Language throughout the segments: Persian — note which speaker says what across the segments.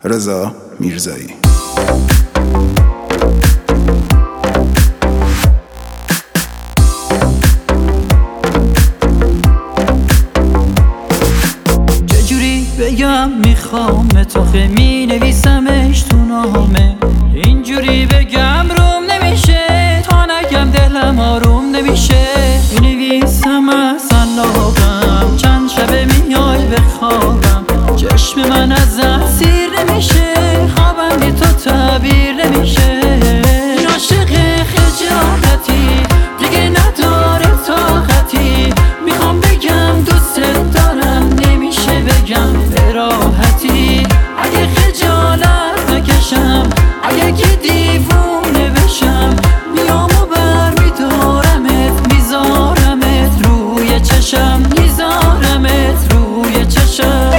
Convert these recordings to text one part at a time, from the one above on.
Speaker 1: رضا میرزایی.
Speaker 2: چجوری بگم میخوام تو می نویسمش تو نامه، اینجوری بگم روم نمیشه، تا نگم دلم آروم نمیشه. نویسم از علاقم، چند شبه میای بخوابم، چشم من ازت سیر نمیشه، خوابم بی تو تعبیر نمیشه. این عاشق خجالتی دیگه نداره طاقتی، میخوام بگم دوست دارم نمیشه بگم به راحتی. اگه خجالت نکشم، اگه که دیوونه بشم، میام و برمیدارمت، میذارمت روی چشم، میذارمت روی چشم.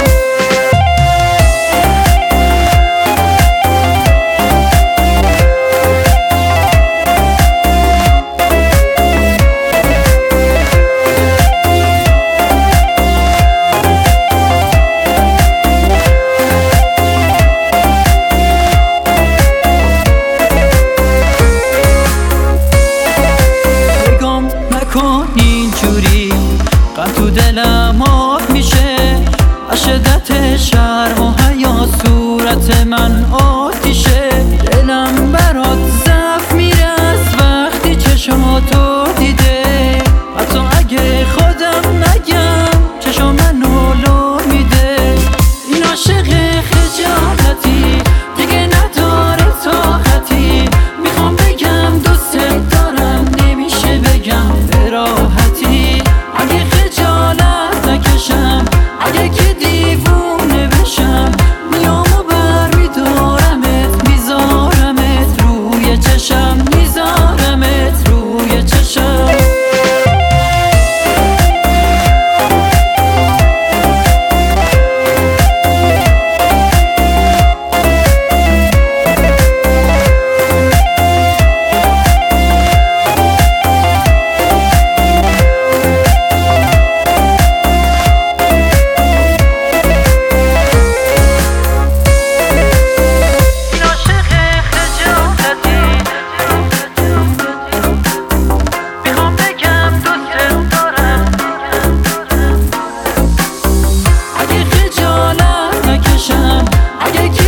Speaker 2: اینجوری غم تو دلم آب میشه، از شدت شرم و حیا صورت من آتیشه. دلم برات ضعف میره از وقتی چشماتو دیده، حتی اگه خودم نگم چشم منو لو میده. این عاشق خجالتی دیگه نداره طاقتی، میخوام بگم دوست دارم نمیشه بگم به راحتی. اگه خجالت نکشم، اگه که دیوونه بشم، میام و برمیدارمت، میذارمت روی چشم، میذارمت روی چشم. اگه